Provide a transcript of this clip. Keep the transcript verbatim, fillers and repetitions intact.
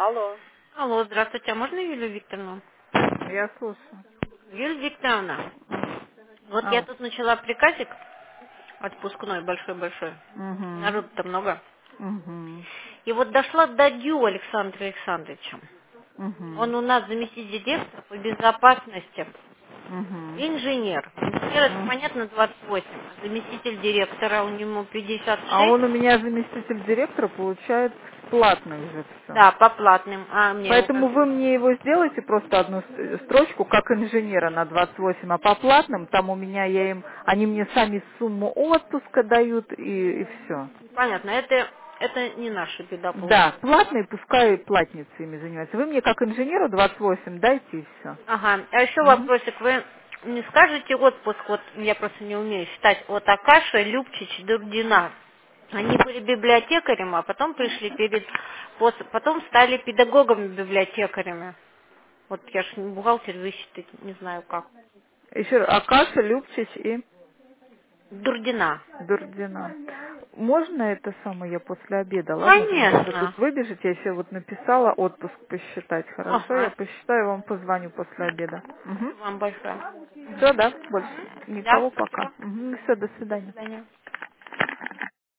Алло, Алло, здравствуйте. А можно Юлию Викторовну? я слушаю. Юлия Викторовна, вот я Ау. тут начала приказик отпускной, большой-большой. Угу. Народу-то много. Угу. И вот дошла до Дю Александра Александровича. Угу. Он у нас заместитель директора по безопасности, Угу. инженер. Инженер это понятно двадцать восемь, а заместитель директора у него пятьдесят А шесть. он у меня заместитель директора, получает платно уже все. Да, по платным. А мне его Поэтому как? вы мне его сделаете просто одну с- строчку как инженера на двадцать восемь, а по платным там у меня я им, они мне сами сумму отпуска дают и, и все. Понятно, это, это не наша беда Да, получается. платные пускай платницы ими занимаются. Вы мне как инженеру двадцать восемь дайте и все. Ага. А еще Угу. вопросик. Вы не скажете отпуск, вот я просто не умею считать, вот Акаша, Любчич, Дурдина. Они были библиотекарем, а потом пришли перед, пос- потом стали педагогами-библиотекарями. Вот я же не бухгалтер, высчитать не знаю как. Еще Акаша, Любчич и Дурдина. Дурдина. Можно это самое я после обеда, ладно? Мне надо Конечно. тут выбежать, я еще вот написала отпуск посчитать. Хорошо, я Ага. посчитаю, вам позвоню после обеда. Спасибо вам большое. Все, да, больше Да, никого пока. спасибо. Угу, все, до До свидания. свидания.